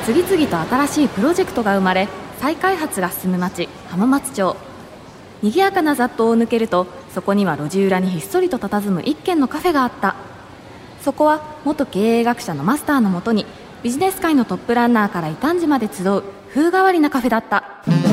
次々と新しいプロジェクトが生まれ、再開発が進む町浜松町。賑やかな雑踏を抜けると、そこには路地裏にひっそりと佇む一軒のカフェがあった。そこは元経営学者のマスターのもとに、ビジネス界のトップランナーから異端児まで集う風変わりなカフェだった。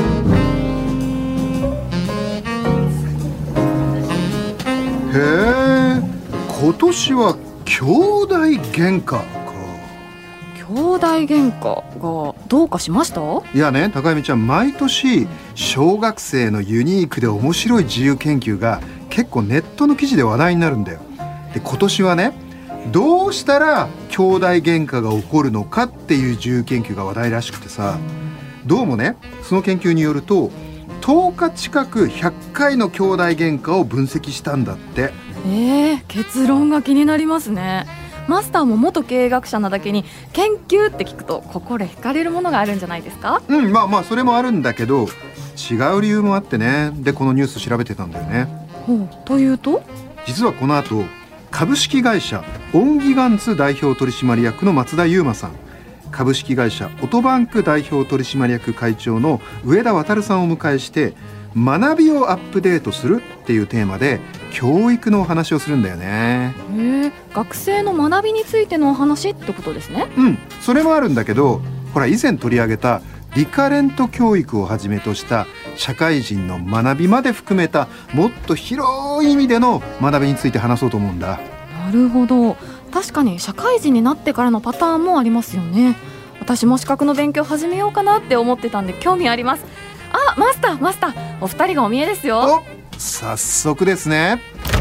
へえ、今年は兄弟喧嘩か。 兄弟喧嘩がどうかしました？ いやね、高見ちゃん、毎年小学生のユニークで面白い自由研究が結構ネットの記事で話題になるんだよ。で、今年はね、どうしたら兄弟喧嘩が起こるのかっていう自由研究が話題らしくてさ、どうもね、その研究によると10日近く100回の兄弟喧嘩を分析したんだって。 結論が気になりますね。マスターも元経営学者なだけに、研究って聞くと心惹かれるものがあるんじゃないですか？ まあそれもあるんだけど、違う理由もあってね。で、このニュース調べてたんだよね。 というと、 実はこの後、株式会社オンギガンツ代表取締役の松田悠馬さん、株式会社オトバンク代表取締役会長の上田渉さんをお迎えして、学びをアップデートするっていうテーマで教育のお話をするんだよね。 学生の学びについてのお話ってことですね。 それもあるんだけど、ほら以前取り上げたリカレント教育をはじめとした社会人の学びまで含めたもっと広い意味での学びについて話そうと思うんだ。 なるほど。確かに社会人になってからのパターンもありますよね。私も資格の勉強始めようかなって思ってたんで興味あります。マスター、お二人がお見えですよ。 早速ですね。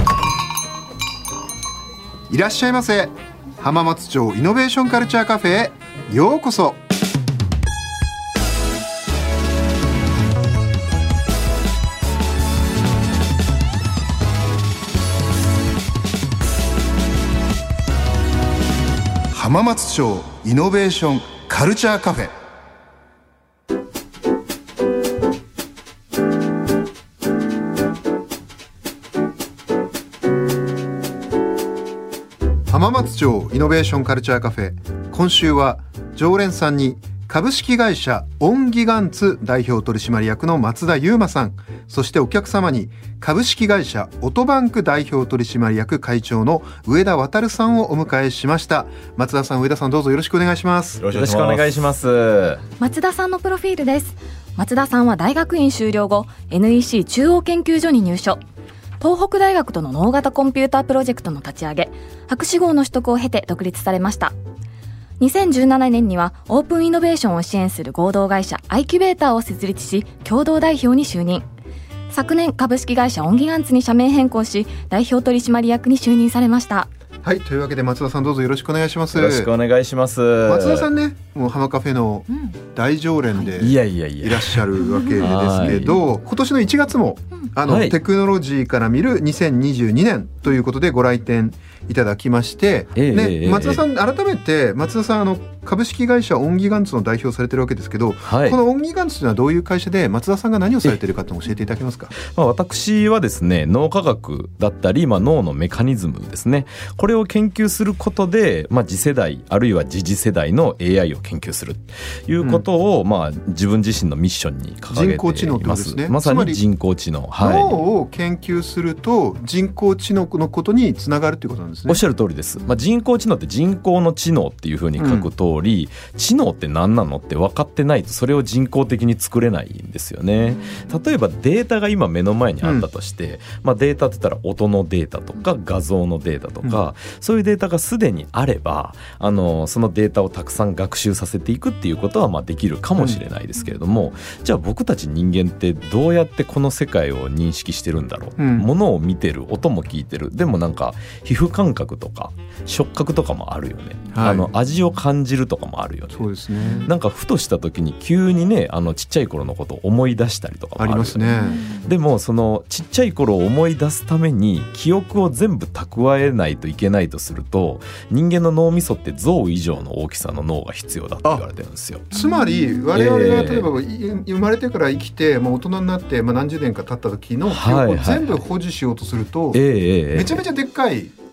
いらっしゃいませ。浜松町イノベーションカルチャーカフェへようこそ。浜松町イノベーションカルチャーカフェ。浜松町イノベーションカルチャーカフェ、今週は常連さんに株式会社オンギガンツ代表取締役の松田悠馬さん、そしてお客様に株式会社オトバンク代表取締役会長の上田渉さんをお迎えしました。松田さん、上田さん、どうぞよろしくお願いします。 よろしくお願いします。 松田さんのプロフィールです。松田さんは大学院修了後 NEC 中央研究所に入所、東北大学との脳型コンピュータープロジェクトの立ち上げ、博士号の取得を経て独立されました。2017年にはオープンイノベーションを支援する合同会社アイキュベーターを設立し、共同代表に就任。昨年株式会社オンギガンツに社名変更し、代表取締役に就任されました。 はい、というわけで松田さん、どうぞよろしくお願いします。 よろしくお願いします。 松田さんね、もう浜カフェの大常連でいらっしゃるわけですけど、今年の1月もテクノロジーから見る2022年ということでご来店いただきまして、松田さん、改めて松田さん、株式会社オンギガンツの代表されてるわけですけど、このオンギガンツというのはどういう会社で、松田さんが何をされているかと教えていただけますか？ 私はですね、脳科学だったり、脳のメカニズムですね、これを研究することで、次世代あるいは次次世代の AI を研究するということを、自分自身のミッションに掲げています。人工知能ということですね。まさに人工知能、 脳を研究すると人工知能のことにつながるということなんですね。 おっしゃる通りです。人工知能って人工の知能っていうふうに書く通り、知能って何なのって分かってないとそれを人工的に作れないんですよね。例えばデータが今目の前にあったとして、データって言ったら音のデータとか画像のデータとか、そういうデータがすでにあれば、そのデータをたくさん学習させていくっていうことはできるかもしれないですけれども、じゃあ僕たち人間ってどうやってこの世界を認識してるんだろう、物を見てる、音も聞いてる、でも皮膚感覚とか触覚とかもあるよね、味を感じるとかもあるよね。 そうですね。 ふとした時に急にね、ちっちゃい頃のことを思い出したりとかもあるよね。ありますね。でもそのちっちゃい頃を思い出すために記憶を全部蓄えないといけないとすると、人間の脳みそって象以上の大きさの脳が必要だって言われてるんですよ。 つまり我々が例えば生まれてから生きて、大人になって、何十年か経った時の記憶を全部保持しようとすると、めちゃめちゃでっかい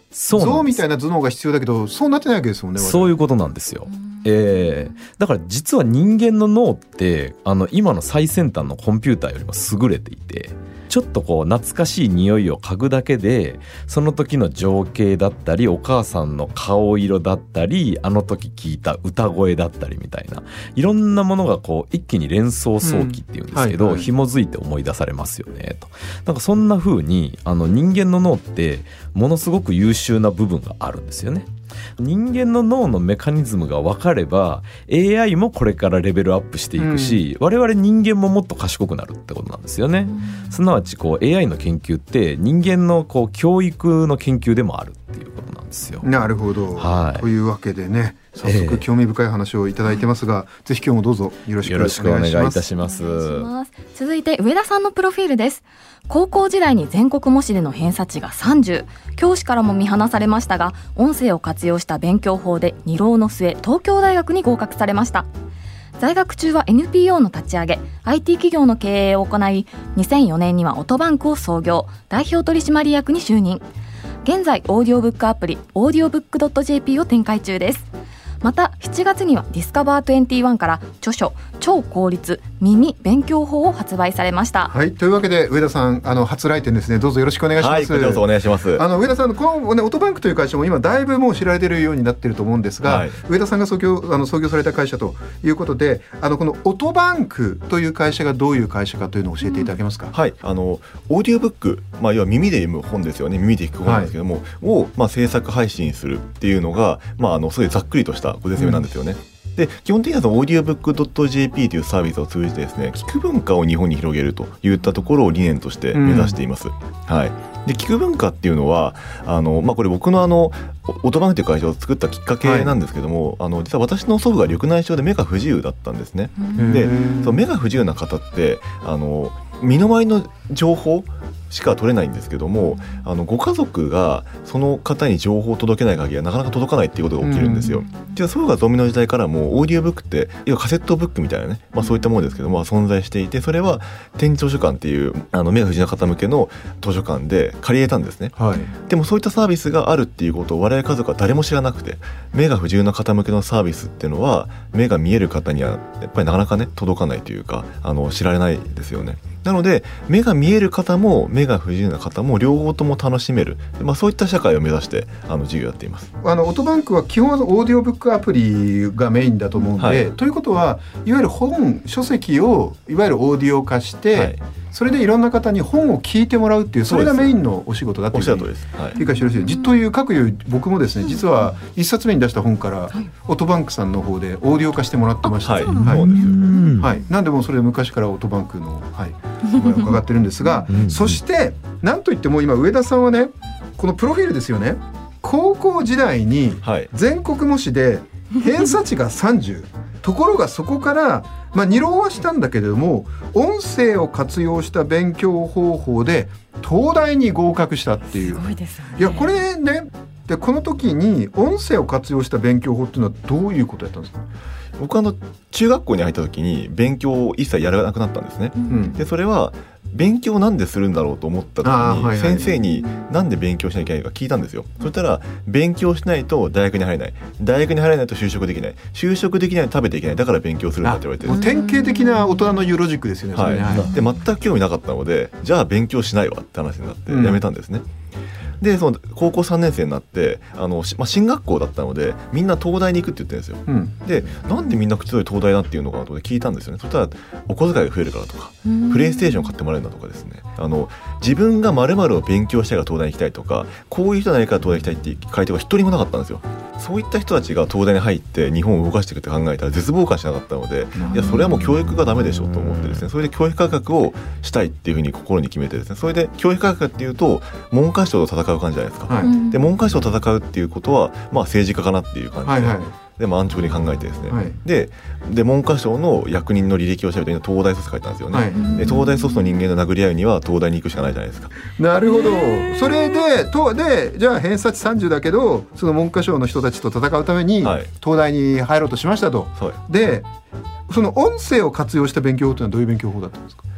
象みたいな頭脳が必要だけどそうなってないわけですもんね。 そういうことなんですよ。だから実は人間の脳って今の最先端のコンピューターよりも優れていて、ちょっとこう懐かしい匂いを嗅ぐだけでその時の情景だったりお母さんの顔色だったりあの時聞いた歌声だったりみたいないろんなものがこう一気に連想想起っていうんですけど、紐づいて思い出されますよねと。なんかそんな風に人間の脳ってものすごく優秀な部分があるんですよね。人間の脳のメカニズムが分かれば AI もこれからレベルアップしていくし、我々人間ももっと賢くなるってことなんですよね。すなわちこう AI の研究って人間のこう教育の研究でもあるっていうことなんですよ。 なるほど、というわけでね、早速興味深い話をいただいてますが、ぜひ今日もどうぞよろしくお願いします。 よろしくお願いいたします。 続いて上田さんのプロフィールです。高校時代に全国模試での偏差値が30、教師からも見放されましたが音声を活用した勉強法で2浪の末東京大学に合格されました。在学中は NPO の立ち上げ IT 企業の経営を行い、2004年にはオトバンクを創業、代表取締役に就任。現在オーディオブックアプリオーディオブック .jp を展開中です。また7月にはディスカバー21から著書超効率耳勉強法を発売されました。 はい、というわけで上田さん初来店ですね。どうぞよろしくお願いします。 はい、どうぞお願いします。 上田さんこの、ね、オトバンクという会社も今だいぶもう知られているようになっていると思うんですが、上田さんが創業された会社ということでこのオトバンクという会社がどういう会社かというのを教えていただけますか。 はい、オーディオブック、要は耳で読む本ですよね。耳で聞く本なんですけども、を、制作配信するっていうのが、そういうざっくりとしたご説明なんですよね。で基本的にはオーディオブック .jp というサービスを通じてですね、聞く文化を日本に広げるといったところを理念として目指しています。はい、で聞く文化っていうのはこれ僕のオトバンクという会社を作ったきっかけなんですけども、実は私の祖父が緑内障で目が不自由だったんですね。でその目が不自由な方って身の回りの情報しか取れないんですけども、ご家族がその方に情報を届けない限りはなかなか届かないっていうことが起きるんですよ。でそういうのがゾンビの時代からもオーディオブックって要はカセットブックみたいなね、そういったものですけども、存在していて、それは展示図書館っていう目が不自由な方向けの図書館で借りれたんですね。でもそういったサービスがあるっていうことを我々家族は誰も知らなくて、目が不自由な方向けのサービスっていうのは目が見える方にはやっぱりなかなかね届かないというか知られないですよね。なので目が見える方も目が不自由な方も両方とも楽しめる、そういった社会を目指して授業をやっています。 オトバンクは基本はオーディオブックアプリがメインだと思うので、ということはいわゆる書籍をいわゆるオーディオ化して、それでいろんな方に本を聞いてもらうっていう、それがメインのお仕事だというふうに理解してよろしいですか。という各いう僕もですね、実は1冊目に出した本からオトバンクさんの方でオーディオ化してもらってました。なんでもそれ昔からオトバンクの伺ってるんですが、そしてなんといっても今上田さんはね、このプロフィールですよね。高校時代に全国模試で偏差値が30、ところがそこから2浪はしたんだけれども音声を活用した勉強方法で東大に合格したっていう。 すごいですよね。 いやこれね、でこの時に音声を活用した勉強法っていうのはどういうことやったんですか。 僕中学校に入った時に勉強を一切やらなくなったんですね。でそれは勉強なんでするんだろうと思った時に先生になんで勉強しなきゃいけないか聞いたんですよ。そしたら勉強しないと大学に入れない、大学に入れないと就職できない、就職できないと食べていけない、だから勉強するんだって言われて、 典型的な大人の言うロジックですよね。 で全く興味なかったので、じゃあ勉強しないわって話になってやめたんですね。でその高校3年生になって進学校だったのでみんな東大に行くって言ってるんですよ。でなんでみんな口通り東大だっていうのかなと聞いたんですよね。そしたらお小遣いが増えるからとか、プレイステーション買ってもらえるんだとかですね、自分が〇〇を勉強したいから東大に行きたいとか、こういう人ないから東大に行きたいっていう回答が一人もなかったんですよ。そういった人たちが東大に入って日本を動かしていくって考えたら絶望感しなかったので、いやそれはもう教育がダメでしょと思ってですね、それで教育改革をしたいっていうふうに心に決めてですね、それで教育改革っていうと文科省と戦う感じじゃないですか。で文科省と戦うっていうことは政治家かなっていう感じで、安直に考えてですね、で文科省の役人の履歴を調べて東大卒書いたんですよね。で東大卒の人間の殴り合いには東大に行くしかないじゃないですか。 なるほど。それでじゃあ偏差値30だけどその文科省の人たちと戦うために東大に入ろうとしましたと。でその音声を活用した勉強法というのはどういう勉強法だったんですか。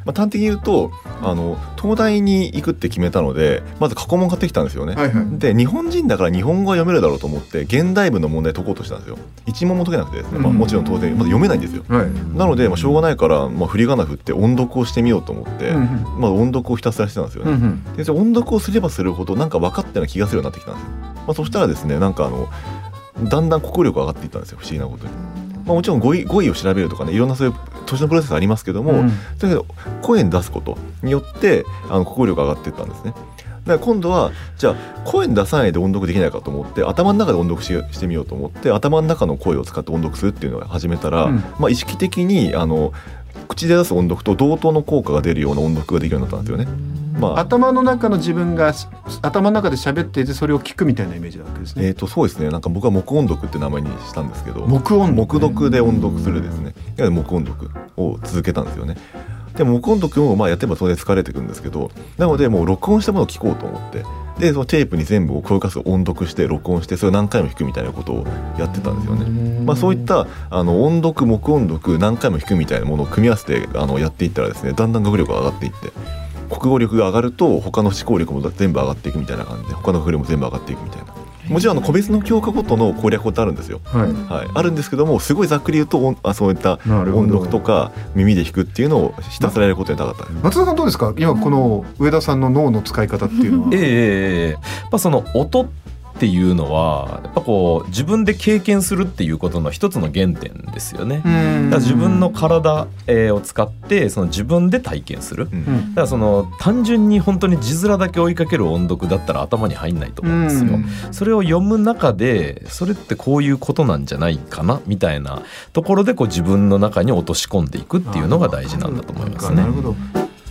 端的に言うと東大に行くって決めたのでまず過去問買ってきたんですよね、はいはい、で日本人だから日本語が読めるだろうと思って現代文の問題解こうとしたんですよ。一問も解けなくてですね、もちろん当然まだ読めないんですよ、はい、なので、しょうがないから、振り仮名振って音読をしてみようと思って、音読をひたすらしてたんですよね、で音読をすればするほどなんか分かったような気がするようになってきたんですよ。そしたらですねなんかだんだん国語力が上がっていったんですよ、不思議なことに。もちろん語彙を調べるとかねいろんなそういう年のプロセスありますけども、だけど声に出すことによって国語力が上がっていったんですね。だから今度はじゃあ声に出さないで音読できないかと思って頭の中で音読してみようと思って頭の中の声を使って音読するっていうのを始めたら、意識的に口で出す音読と同等の効果が出るような音読ができるようになったんですよね。 頭の中の自分が頭の中で喋っていてそれを聞くみたいなイメージなわけですね。 そうですね。なんか僕は黙音読って名前にしたんですけど、 黙読で音読するですね。黙音読を続けたんですよね。でも黙音読もやってもそれで疲れてくるんですけど、なのでもう録音したものを聞こうと思って、でそのテープに全部を声数を音読して録音してそれを何回も弾くみたいなことをやってたんですよね。そういった音読黙音読何回も弾くみたいなものを組み合わせてやっていったらですね、だんだん学力が上がっていって、国語力が上がると他の思考力も全部上がっていくみたいな感じで、他の学力も全部上がっていくみたいな。もちろん個別の教科ごとの攻略法ってあるんですよ、はい、あるんですけども、すごいざっくり言うとそういった音読とか耳で弾くっていうのをひたすらやることになかった。 松田さんどうですか、今この上田さんの脳の使い方っていうのはその音っていうのはやっぱこう自分で経験するっていうことの一つの原点ですよね。だから自分の体を使ってその自分で体験する、だからその単純に本当に字面だけ追いかける音読だったら頭に入んないと思うんですよ。それを読む中でそれってこういうことなんじゃないかなみたいなところでこう自分の中に落とし込んでいくっていうのが大事なんだと思いますね。 なるほど。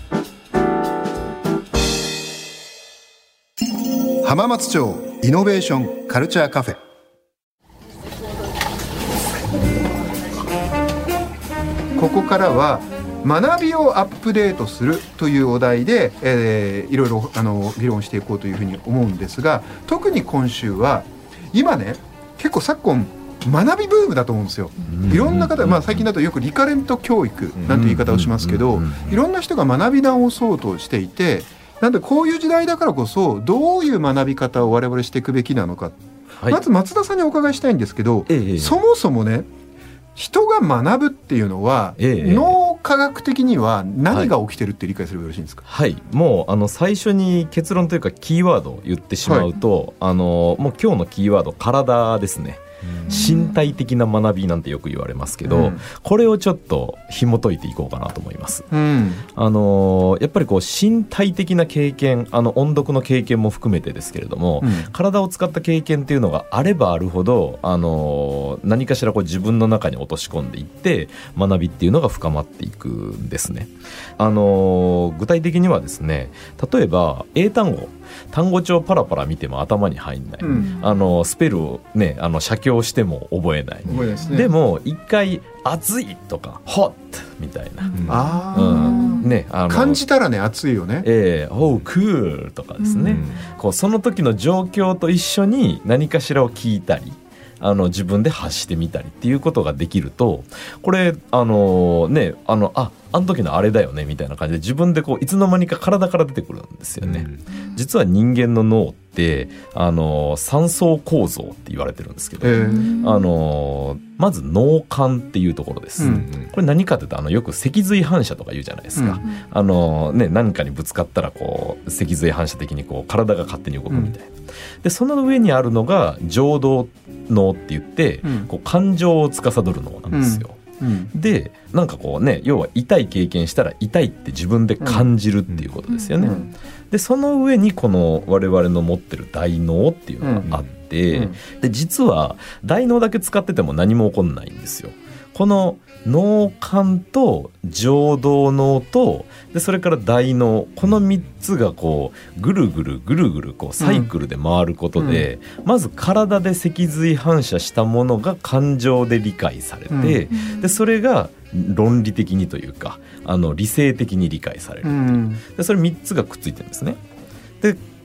浜松町イノベーションカルチャーカフェ。ここからは学びをアップデートするというお題で、いろいろ議論していこうというふうに思うんですが、特に今週は今ね結構昨今学びブームだと思うんですよ。いろんな方、最近だとよくリカレント教育なんて言い方をしますけど、いろんな人が学び直そうとしていて、なんでこういう時代だからこそどういう学び方を我々していくべきなのか、まず松田さんにお伺いしたいんですけど、そもそもね人が学ぶっていうのは、脳科学的には何が起きてるって理解すればよろしいんですか。 もう最初に結論というかキーワードを言ってしまうと、もう今日のキーワード体ですね。身体的な学びなんてよく言われますけど、これをちょっと紐解いていこうかなと思います、やっぱりこう身体的な経験、音読の経験も含めてですけれども、体を使った経験っていうのがあればあるほど、何かしらこう自分の中に落とし込んでいって学びっていうのが深まっていくんですね。具体的にはですね、例えば英単語帳パラパラ見ても頭に入んない、スペルをね写経しても覚えない、でも一回熱いとかホットみたいな、 感じたらね熱いよね、 おうクールとかですね、こうその時の状況と一緒に何かしらを聞いたり自分で発してみたりっていうことができると、これあの時のあれだよねみたいな感じで自分でこういつの間にか体から出てくるんですよね。実は人間の脳って3層構造って言われてるんですけど、まず脳幹っていうところです、これ何かというとよく脊髄反射とか言うじゃないですか、何かにぶつかったらこう脊髄反射的にこう体が勝手に動くみたいな、でその上にあるのが情動脳って言って、こう感情を司る脳なんですよ、でなんかこうね、要は痛い経験したら痛いって自分で感じるっていうことですよね、でその上にこの我々の持ってる大脳っていうのがあって、で実は大脳だけ使ってても何も起こんないんですよ。この脳幹と情動脳とでそれから大脳、この3つがこうぐるぐるこうサイクルで回ることで、まず体で脊髄反射したものが感情で理解されて、でそれが論理的にというか理性的に理解される、でそれ3つがくっついてるんですね。で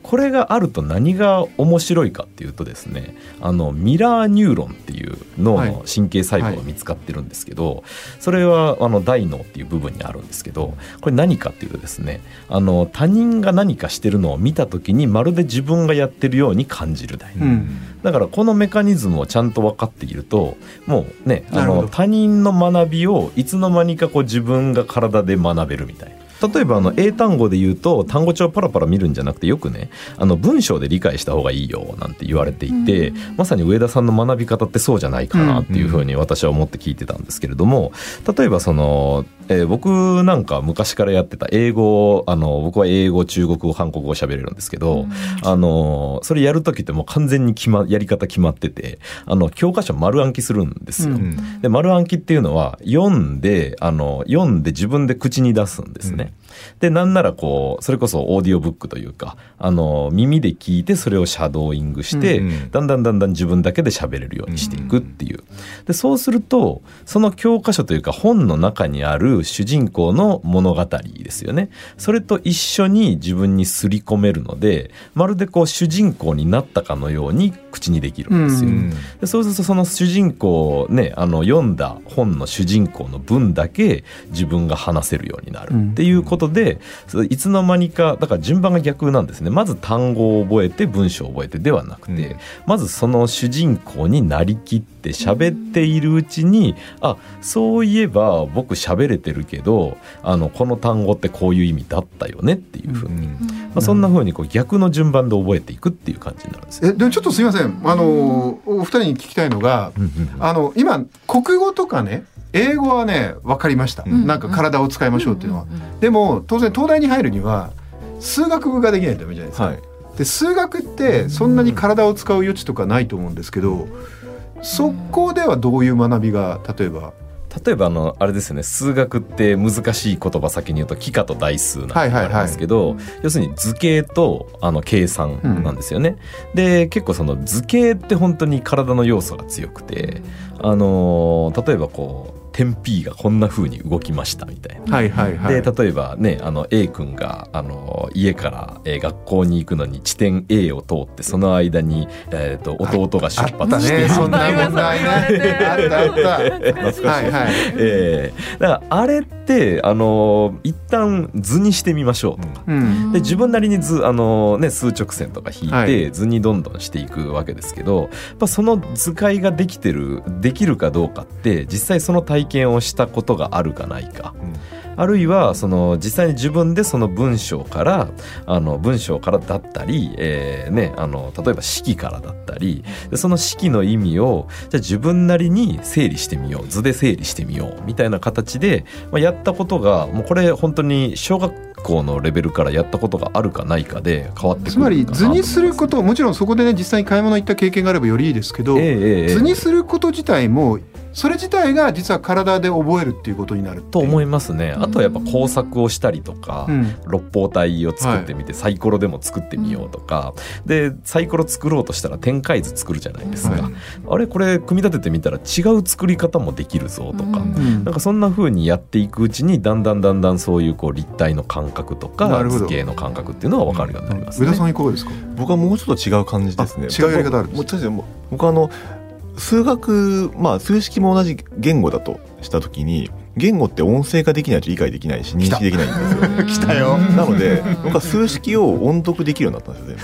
これがあると何が面白いかっていうとですね、ミラーニューロンっていう脳の神経細胞が見つかってるんですけど、それは大脳っていう部分にあるんですけど、これ何かっていうとですね、他人が何かしてるのを見た時にまるで自分がやってるように感じる。だからこのメカニズムをちゃんと分かっていると、もうね、他人の学びをいつの間にかこう自分が体で学べるみたいな。例えば英単語で言うと、単語帳パラパラ見るんじゃなくて、よくね文章で理解した方がいいよなんて言われていて、まさに上田さんの学び方ってそうじゃないかなっていうふうに私は思って聞いてたんですけれども、例えば僕なんか昔からやってた英語、僕は英語、中国語、韓国語喋れるんですけど、それやるときってもう完全にやり方決まってて、教科書丸暗記するんですよ。で、丸暗記っていうのは読んで自分で口に出すんですね。で、なんならそれこそオーディオブックというか、耳で聞いてそれをシャドーイングして、だんだん自分だけで喋れるようにしていくっていう。で、そうするとその教科書というか本の中にある主人公の物語ですよね、それと一緒に自分に刷り込めるので、まるで主人公になったかのように口にできるんですよ。で、そうするとその主人公ね、読んだ本の主人公の分だけ自分が話せるようになるっていうことで、いつの間にか、だから順番が逆なんですね。まず単語を覚えて文章を覚えてではなくて、まずその主人公になりきって喋っているうちに、そういえば僕喋れてるけど、この単語ってこういう意味だったよねっていうふうに、そんなふうに逆の順番で覚えていくっていう感じになるんですよ。 でもちょっとすいません、お二人に聞きたいのが、今国語とかね、英語はね分かりました、なんか体を使いましょうっていうのは、でも当然東大に入るには数学部ができないとダメじゃないですか、で数学ってそんなに体を使う余地とかないと思うんですけど、そこではどういう学びが、例えばあれですね、数学って難しい言葉先に言うと幾何と代数なんて言われますけど、要するに図形と計算なんですよね。で、結構その図形って本当に体の要素が強くて、例えば点 P がこんな風に動きましたみたいな、で例えばね、A 君が家から、学校に行くのに地点 A を通って、その間に、弟が出発して、 そんな問題ねあった懐かしい、だからあれって一旦図にしてみましょうとか、で自分なりに数直線とか引いて図にどんどんしていくわけですけど、やっぱその図解ができるかどうかって、実際その体験をしたことがあるかないか、あるいは実際に自分でその文章からだったり、例えば式からだったり、その式の意味をじゃあ自分なりに整理してみよう、図で整理してみようみたいな形で、やったことが、もうこれ本当に小学校のレベルからやったことがあるかないかで変わってくる。 つまり図にすること、もちろんそこでね実際に買い物行った経験があればよりいいですけど、図にすること自体もそれ自体が実は体で覚えるっていうことになると思いますね。あとはやっぱ工作をしたりとか、六方体を作ってみて、サイコロでも作ってみようとか、でサイコロ作ろうとしたら展開図作るじゃないですか、あれこれ組み立ててみたら違う作り方もできるぞとか、なんかそんな風にやっていくうちにだんだんそういう立体の感覚とか図形の感覚っていうのは分かるようになりますね。 上田さんいかがですか？ 僕はもうちょっと違う感じですね。 違うやり方あるんです。 僕数学、数式も同じ言語だとしたときに、言語って音声化できないと理解できないし認識できないんですよね。 来たよ。 なので僕は数式を音読できるようになったんです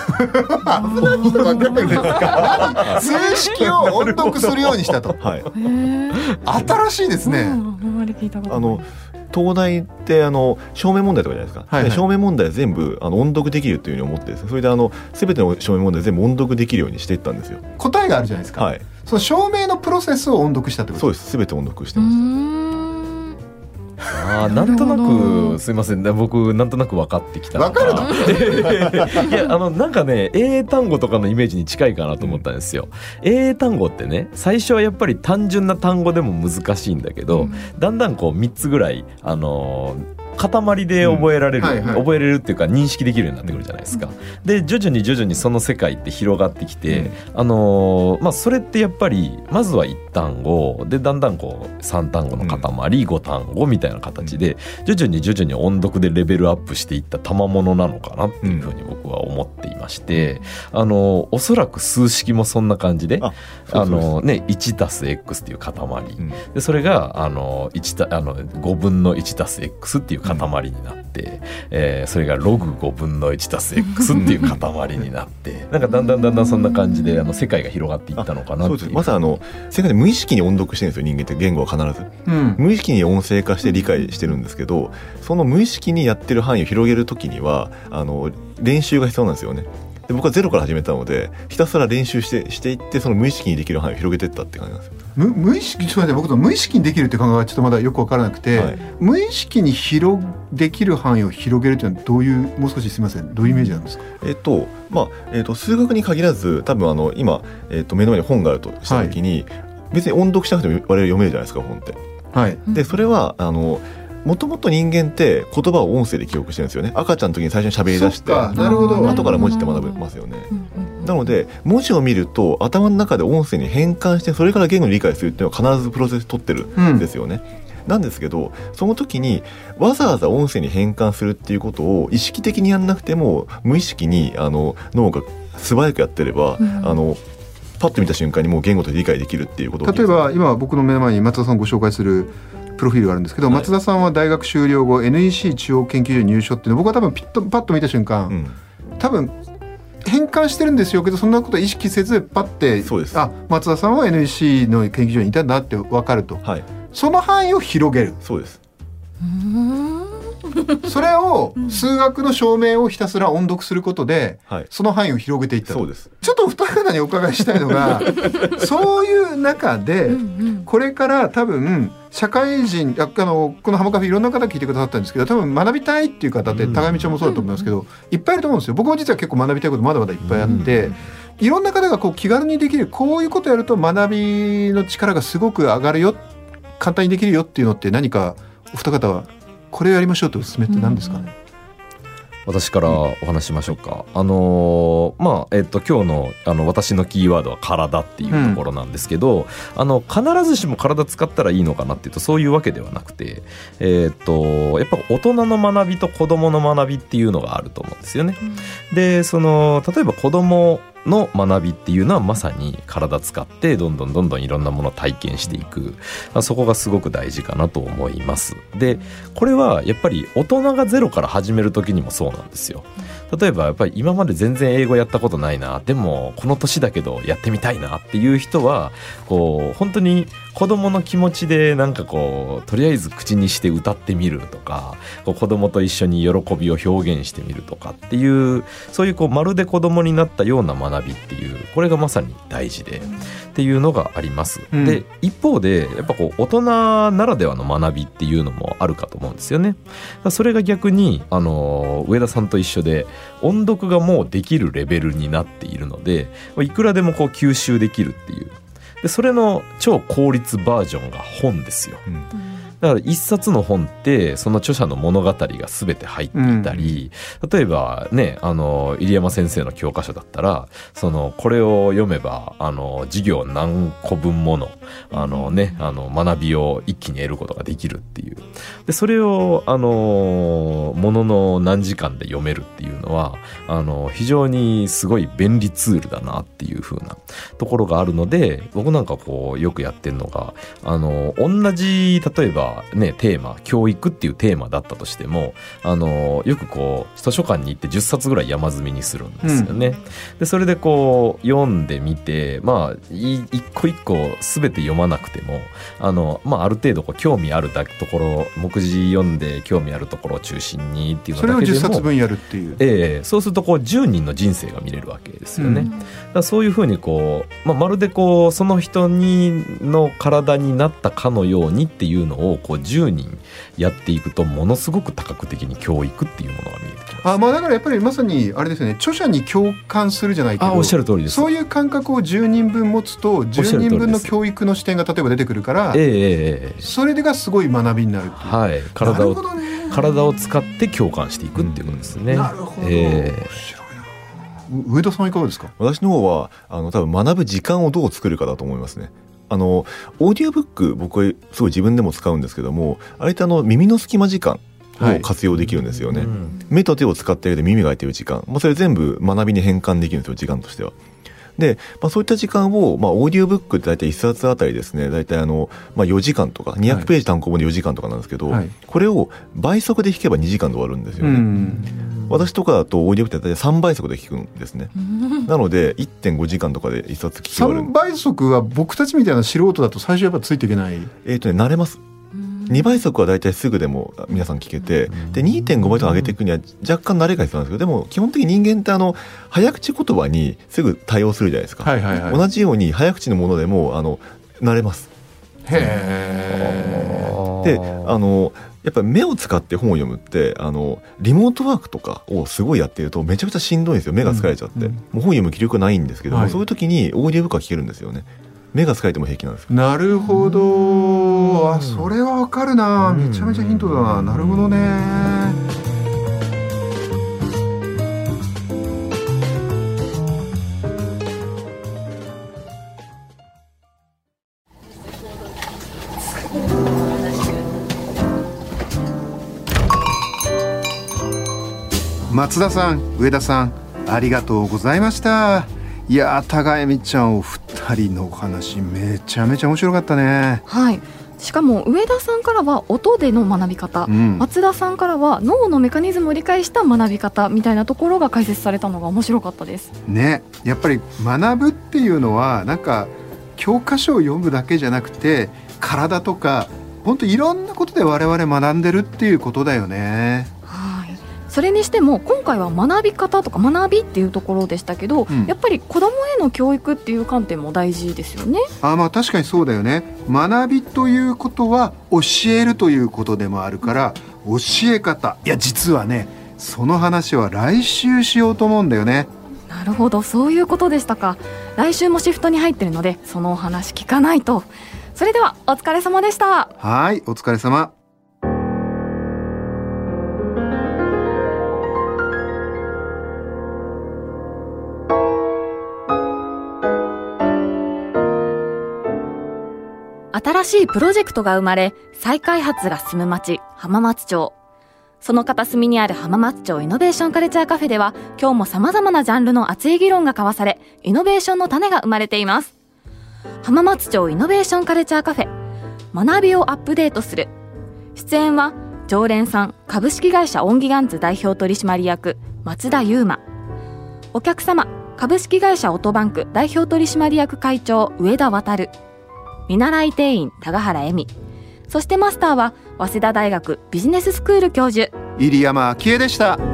よね。 数式を音読するようにしたと。新しいですね。 東大って証明問題とかじゃないですか、証明問題は全部音読できるというふうに思ってですね、それで全ての証明問題全部音読できるようにしていったんですよ。 答えがあるじゃないですか、その証明のプロセスを音読したってことです。そうです、全て音読してました。 なんとなくすいません、僕なんとなく分かってきた。 分かるの？ いやなんかね、英単語とかのイメージに近いかなと思ったんですよ。英単語ってね、最初はやっぱり単純な単語でも難しいんだけど、だんだん3つぐらい塊で覚えられる、覚えれるっていうか認識できるようになってくるじゃないですか。で徐々にその世界って広がってきて、それってやっぱりまずは1単語で、だんだん3単語の塊、5単語みたいな形で徐々に音読でレベルアップしていった賜物なのかなっていうふうに僕は思っていまして、おそらく数式もそんな感じで1たす x っていう塊、でそれが5分の1たす x っていう塊になって、それがログ5分の1たす x っていう塊になってなんかだんだんそんな感じで世界が広がっていったのかなっていう。 そうです。まさに世界で無意識に音読してるんですよ、人間って言語は必ず、無意識に音声化して理解してるんですけど、その無意識にやってる範囲を広げるときには練習が必要なんですよね。で僕はゼロから始めたのでひたすら練習していってその無意識にできる範囲を広げていったって感じなんですよ。 無意識、ちょっと待って、僕と無意識にできるって考えはちょっとまだよく分からなくて、無意識にできる範囲を広げるというのはどういう、もう少しすみません、どういうイメージなんですか？ 数学に限らず多分今、目の前に本があるとした時に、別に音読しなくても我々読めるじゃないですか、本って。でそれはもともと人間って言葉を音声で記憶してるんですよね。赤ちゃんの時に最初に喋り出して、 なるほど、 後から文字って学べますよね。なので文字を見ると頭の中で音声に変換してそれから言語を理解するっていうのは必ずプロセス取ってるんですよね。なんですけどその時にわざわざ音声に変換するっていうことを意識的にやんなくても無意識に脳が素早くやってれば、パッと見た瞬間にもう言語と理解できるっていうこと。 例えば今僕の目の前に松田さんをご紹介するプロフィールがあるんですけど、松田さんは大学修了後 NEC 中央研究所に入所っていうの僕は多分パッと見た瞬間、多分変換してるんですよけどそんなこと意識せずパッて松田さんは NEC の研究所にいたんだって分かると、その範囲を広げる。 そうです。 それを数学の証明をひたすら音読することで、その範囲を広げていった。 そうです。 ちょっとお二方にお伺いしたいのがそういう中でこれから多分社会人このハマカフェいろんな方聞いてくださったんですけど多分学びたいっていう方って高見ちゃんもそうだと思いますけどいっぱいいると思うんですよ。僕も実は結構学びたいことまだまだいっぱいあって、いろんな方が気軽にできるこういうことやると学びの力がすごく上がるよ簡単にできるよっていうのって何かお二方はこれをやりましょうっておすすめって何ですかね？ 私からお話しましょうか。今日の私のキーワードは体っていうところなんですけど、必ずしも体使ったらいいのかなっていうとそういうわけではなくて、やっぱ大人の学びと子どもの学びっていうのがあると思うんですよね。で例えば子どもの学びっていうのはまさに体使ってどんどんいろんなものを体験していく、そこがすごく大事かなと思います。でこれはやっぱり大人がゼロから始める時にもそうなんですよ。例えばやっぱり今まで全然英語やったことないな、でもこの年だけどやってみたいなっていう人は本当に子供の気持ちでとりあえず口にして歌ってみるとか子供と一緒に喜びを表現してみるとかっていうそういうまるで子供になったような学びっていうこれがまさに大事でっていうのがあります。で一方でやっぱ大人ならではの学びっていうのもあるかと思うんですよね。それが逆に上田さんと一緒で音読がもうできるレベルになっているのでいくらでも吸収できるっていうでそれの超効率バージョンが本ですよ。だから一冊の本ってその著者の物語が全て入っていたり、例えばね入山先生の教科書だったらこれを読めば授業何個分もの学びを一気に得ることができるっていうでそれをものの何時間で読めるっていうのは非常にすごい便利ツールだなっていう風なところがあるので僕なんかよくやってるのが同じ例えばテーマ教育っていうテーマだったとしてもよく図書館に行って10冊ぐらい山積みにするんですよね。でそれで読んでみて一個一個全て読まなくてもある程度興味あるところ目次読んで興味あるところを中心にっていうのだけでもそれを10冊分やるっていう、 そうすると10人の人生が見れるわけですよね。だからそういうふうにまるでその人の体になったかのようにっていうのを10人やっていくとものすごく多角的に教育っていうものが見えてきます。 だからやっぱりまさにあれですよね、著者に共感するじゃないけどおっしゃる通りです。 そういう感覚を10人分持つと10人分の教育の視点が例えば出てくるから、それがすごい学びになるっていう、 体を使って共感していくっていうことですね。 なるほど、面白いな。上田さんいかがですか？ 私の方は多分学ぶ時間をどう作るかだと思いますね。オーディオブック僕はすごい自分でも使うんですけどもあれって耳の隙間時間を活用できるんですよね。目と手を使っているで耳が開いている時間、それ全部学びに変換できるんですよ、時間としては。で、そういった時間を、オーディオブックって大体1冊あたりですね、大体4時間とか200ページ単行本で4時間とかなんですけど、これを倍速で弾けば2時間で終わるんですよね。私とかだとオーディオブックって大体3倍速で弾くんですね。なので 1.5 時間とかで1冊聞き終わる。 3倍速は僕たちみたいな素人だと最初やっぱついていけない。 慣れます。2倍速はだいたいすぐでも皆さん聞けて、で 2.5 倍とか上げていくには若干慣れが必要なんですけど、でも基本的に人間って早口言葉にすぐ対応するじゃないですか。同じように早口のものでも慣れます。でやっぱり目を使って本を読むってリモートワークとかをすごいやっているとめちゃくちゃしんどいんですよ。目が疲れちゃって、もう本読む気力ないんですけども、そういう時にオーディオブックは聞けるんですよね。目が疲れても平気なんですよ。 なるほど。それはわかるな。めちゃめちゃヒントだな。なるほどね。松田さん、上田さん、ありがとうございました。いや、高江美ちゃんお二人のお話めちゃめちゃ面白かったね。 はい。しかも上田さんからは音での学び方、松田さんからは脳のメカニズムを理解した学び方みたいなところが解説されたのが面白かったですね。やっぱり学ぶっていうのはなんか教科書を読むだけじゃなくて、体とか本当いろんなことで我々学んでるっていうことだよね。 それにしても今回は学び方とか学びっていうところでしたけど、やっぱり子どもへの教育っていう観点も大事ですよね。 確かにそうだよね。学びということは教えるということでもあるから、教え方、いや実はね、その話は来週しようと思うんだよね。 なるほど、そういうことでしたか。来週もシフトに入ってるのでそのお話聞かないと。それではお疲れ様でした。 はい、お疲れ様。 新しいプロジェクトが生まれ、再開発が進む町、浜松町。その片隅にある浜松町イノベーションカルチャーカフェでは、今日も様々なジャンルの熱い議論が交わされ、イノベーションの種が生まれています。浜松町イノベーションカルチャーカフェ、学びをアップデートする。出演は、常連さん株式会社オンギガンズ代表取締役、松田優馬。お客様、株式会社オトバンク代表取締役会長、上田渉。見習い店員高原恵美。そしてマスターは早稲田大学ビジネススクール教授入山昭恵でした。